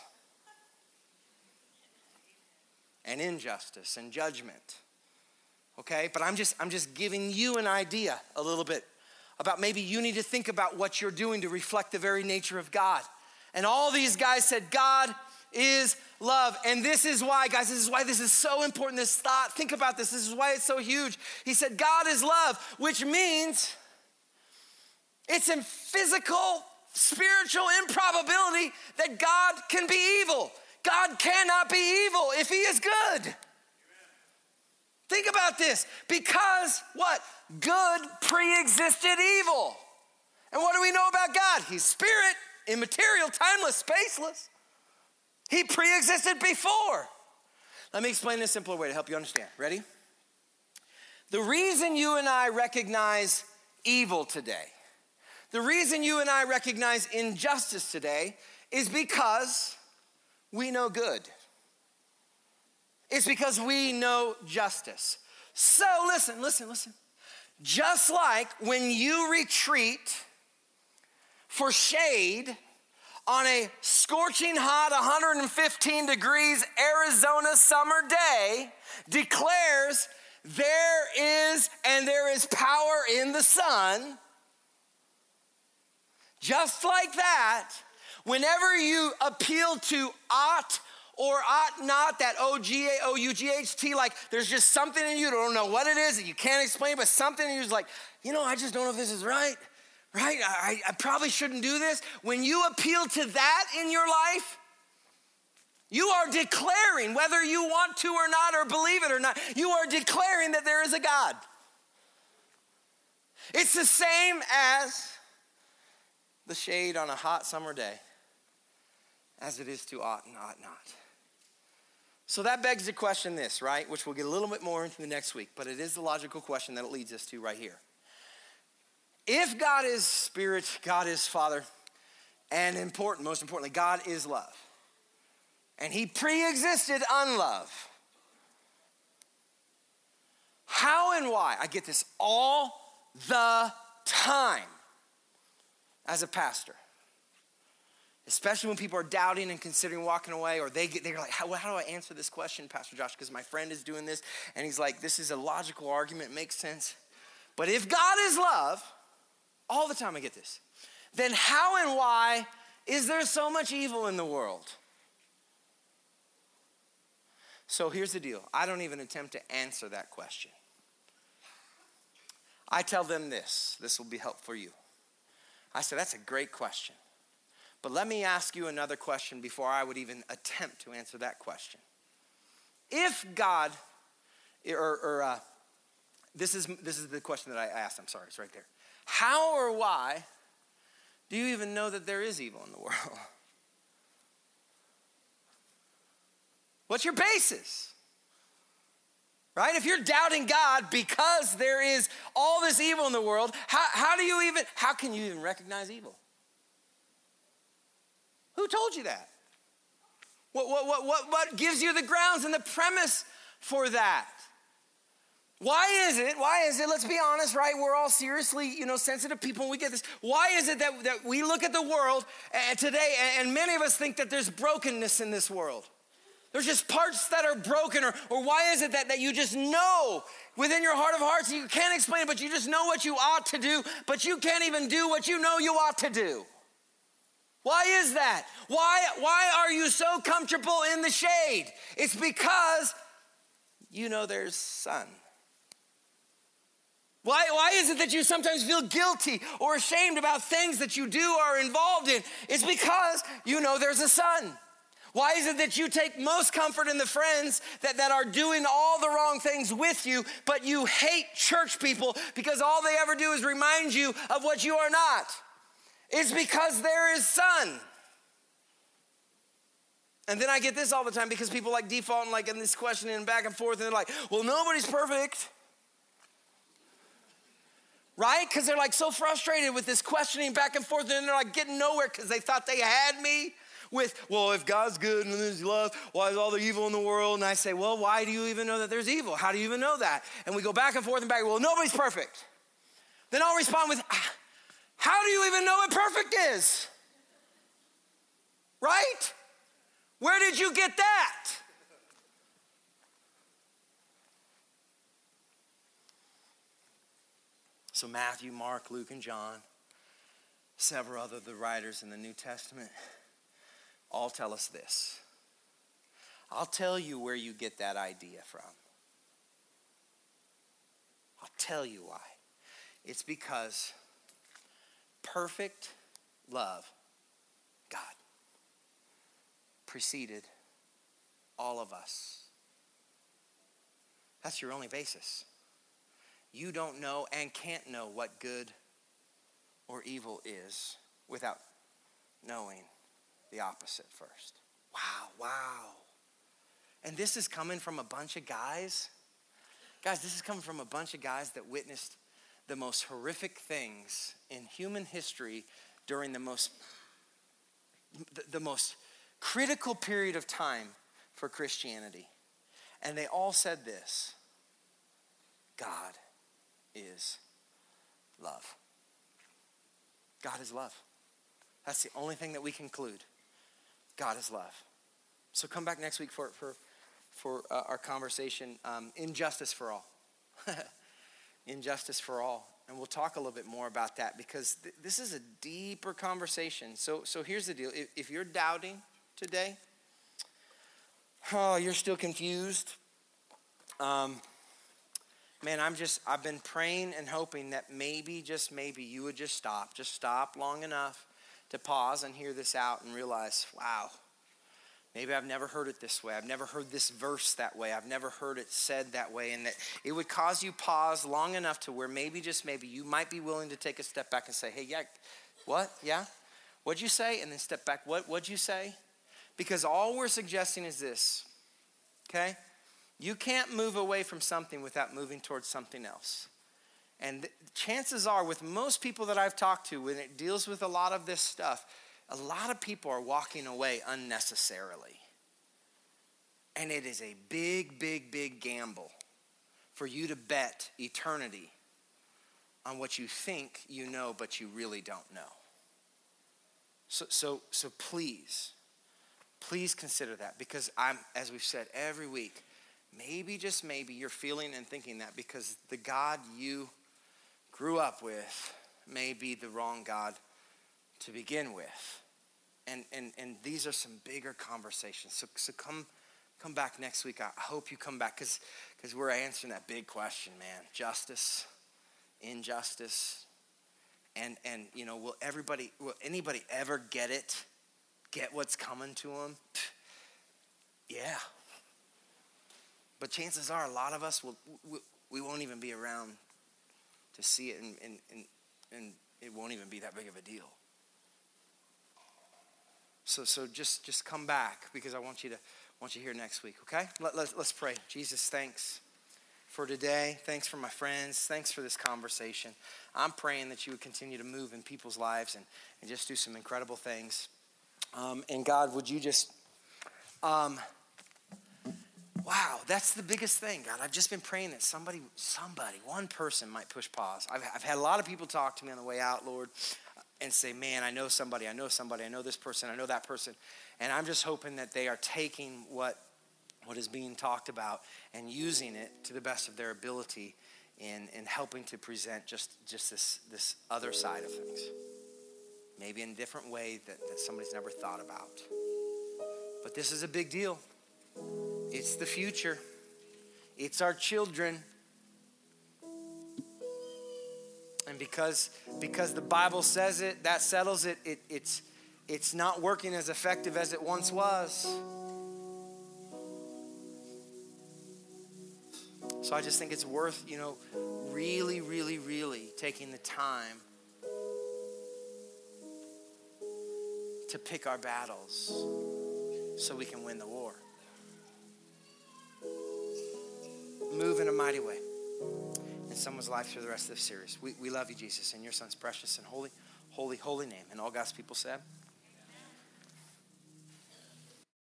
S1: and injustice and judgment. Okay? But I'm just giving you an idea a little bit about maybe you need to think about what you're doing to reflect the very nature of God. And all these guys said, God is love. And this is why, guys, this is why this is so important, this thought. Think about this. This is why it's so huge. He said, God is love, which means it's in physical, spiritual improbability that God can be evil. God cannot be evil if he is good. Think about this. Because what? Good pre-existed evil. And what do we know about God? He's spirit, immaterial, timeless, spaceless. He pre-existed before. Let me explain this simpler way to help you understand. Ready? The reason you and I recognize evil today, the reason you and I recognize injustice today is because we know good. It's because we know justice. So listen. Just like when you retreat for shade on a scorching hot 115 degrees Arizona summer day declares there is power in the sun, just like that, whenever you appeal to ought or ought not, that O-U-G-H-T, like there's just something in you, don't know what it is that you can't explain, but something in you is like, I just don't know if this is right? I probably shouldn't do this. When you appeal to that in your life, you are declaring, whether you want to or not, or believe it or not, you are declaring that there is a God. It's the same as the shade on a hot summer day as it is to ought and ought not. So that begs the question this, right? Which we'll get a little bit more into the next week, but it is the logical question that it leads us to right here. If God is spirit, God is Father, and most importantly, God is love, and he pre-existed unlove, how and why? I get this all the time as a pastor. Especially when people are doubting and considering walking away, or they're like, how do I answer this question, Pastor Josh? Because my friend is doing this, and he's like, this is a logical argument, it makes sense. But if God is love, all the time I get this, then how and why is there so much evil in the world? So here's the deal. I don't even attempt to answer that question. I tell them this will be helpful for you. I said, that's a great question. But let me ask you another question before I would even attempt to answer that question. If God, this is the question that I asked. I'm sorry, it's right there. How or why do you even know that there is evil in the world? What's your basis? Right? If you're doubting God because there is all this evil in the world, how can you even recognize evil? Who told you that? What gives you the grounds and the premise for that? Why is it, let's be honest, right? We're all seriously, sensitive people and we get this. Why is it that we look at the world today and many of us think that there's brokenness in this world? There's just parts that are broken, or why is it that you just know within your heart of hearts, you can't explain it, but you just know what you ought to do, but you can't even do what you know you ought to do? Why is that? Why are you so comfortable in the shade? It's because there's sun. Why is it that you sometimes feel guilty or ashamed about things that you do or are involved in? It's because there's a sun. Why is it that you take most comfort in the friends that are doing all the wrong things with you, but you hate church people because all they ever do is remind you of what you are not? It's because there is sun. And then I get this all the time because people default and in this questioning and back and forth, and they're like, well, nobody's perfect. Right? Because they're so frustrated with this questioning back and forth, and they're getting nowhere because they thought they had me with, well, if God's good and there's love, why is all the evil in the world? And I say, well, why do you even know that there's evil? How do you even know that? And we go back and forth and back, well, nobody's perfect. Then I'll respond with, how do you even know what perfect is? Right? Where did you get that? So Matthew, Mark, Luke, and John, several other the writers in the New Testament, all tell us this. I'll tell you where you get that idea from. I'll tell you why. It's because perfect love, God, preceded all of us. That's your only basis. You don't know and can't know what good or evil is without knowing the opposite first. Wow. And this is coming from a bunch of guys. Guys, this is coming from a bunch of guys that witnessed the most horrific things in human history during the most critical period of time for Christianity. And they all said this: God is love. God is love. That's the only thing that we conclude. God is love. So come back next week for our conversation, Injustice for All. Injustice for All. And we'll talk a little bit more about that, because this is a deeper conversation. So here's the deal. If you're doubting today, you're still confused, man, I've been praying and hoping that maybe, just maybe, you would just stop long enough to pause and hear this out and realize, wow, maybe I've never heard it this way. I've never heard this verse that way. I've never heard it said that way. And that it would cause you pause long enough to where maybe, just maybe, you might be willing to take a step back and say, hey, yeah, what? Yeah? What'd you say? And then step back. What'd you say? Because all we're suggesting is this, okay? You can't move away from something without moving towards something else. And chances are, with most people that I've talked to, when it deals with a lot of this stuff, a lot of people are walking away unnecessarily. And it is a big, big, big gamble for you to bet eternity on what you think you know, but you really don't know. So please consider that, because as we've said every week, maybe, just maybe, you're feeling and thinking that because the God you grew up with may be the wrong God to begin with. And these are some bigger conversations. So come back next week. I hope you come back, because we're answering that big question, man. Justice, injustice, and will anybody ever get it? Get what's coming to them? Yeah. But chances are, a lot of us we won't even be around to see it, and it won't even be that big of a deal. So just come back, because I want you here next week, okay? Let's pray. Jesus, thanks for today. Thanks for my friends. Thanks for this conversation. I'm praying that you would continue to move in people's lives and just do some incredible things. And God, would you just, wow, that's the biggest thing, God. I've just been praying that somebody, one person might push pause. I've had a lot of people talk to me on the way out, Lord, and say, man, I know somebody, I know this person, I know that person. And I'm just hoping that they are taking what is being talked about and using it to the best of their ability in helping to present just this other side of things. Maybe in a different way that somebody's never thought about. But this is a big deal. It's the future. It's our children. And because the Bible says it, that settles it. It's not working as effective as it once was. So I just think it's worth, really, really, really taking the time to pick our battles so we can win the war. Move in a mighty way in someone's life through the rest of this series. We love you, Jesus, in your son's precious and holy, holy, holy name. And all God's people said...